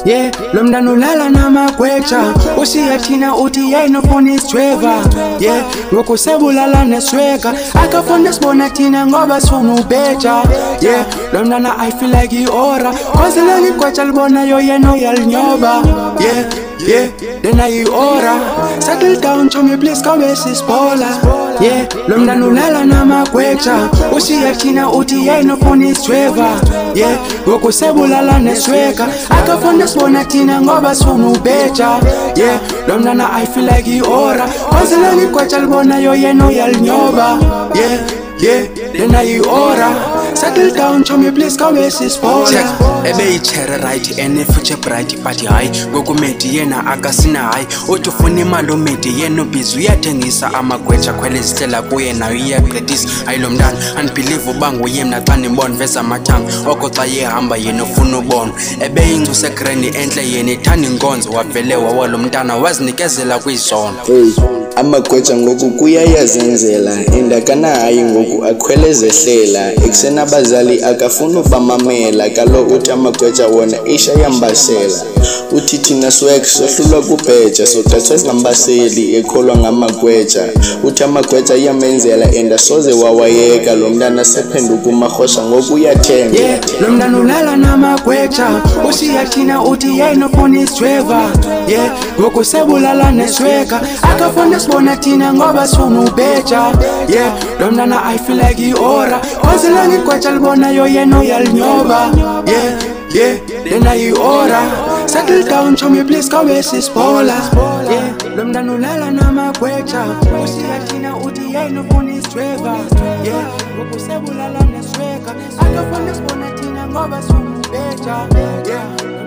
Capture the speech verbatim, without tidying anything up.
Yeah, lo mntana ulala namagweja ushiya thina uthi yena ufuna isidrava. Yeah, ngoku sebulala nesweka akafuna sibona thina ngoba sifuna ubeja. Yeah, lo mntana I feel like iora cause leli gweja libonayo yena uyalinyoba. Yeah, yeah, then ayi-ora settle down chomi please kabe sispola. Yeah, lo mntana ulala namagweja ushiya thina uthi yena ufuna isidrava. Yeah, ngoku sebulala nesweka akafuna sibona thina ngoba sifuna ubeja. Yeah, lo mntana I feel like iora cause leli gweja libonayo yena uyalinyoba. Yeah, yeah, then ayi-ora settle down chomi please kabe sispola. Ebe ichere right ene future bright but hayi ngokumedi yena akasina hayi uthi ufuna imali umedi yena ubhizi uyathengisa amagweja khwele zihlela kuye nayo iyaqedisa. Hayi lo mntana unbelieve uba nguye mna xa ndimbona veza amathanga oko xa yehamba yena ufuna ubona. Ebe yingcu segreni entle yena ithanda inkonzo wavele wawa lo mntana wazinikezela kwizono. Hey, amagweja ngoku kuyayazenzela indakana hayi ngoku akhwele zehlela ekuseni abazali akafuna ubamamela kalo uthi amagweja wona isha yambasela uthi thina swag sohlulwa kubheja sodathwa singambaseli ekholwa ngamagweja uthi amagweja iyamenzela enda soze wawayeka lo mntana sephenduka umahosha ngoku uyathenga. Yeah, lo mntana ulala namagweja ushiya thina uthi yena ufuna isidrava. Yeah, ngoku sebulala nesweka akafuna sibona thina ngoba sifuna ubeja. Yeah, lo mntana I feel like iora cause leli gweja libonayo yena uyalinyoba. Yeah, yeah, then ayi-ora settle down chomi please kabe sispola. Yeah, lo mntana ulala namagweja ushiya thina uthi yena ufuna isidrava. Yeah, ngoku sebulala nesweka akafuna sibona thina ngoba sifuna ubeja. Yeah.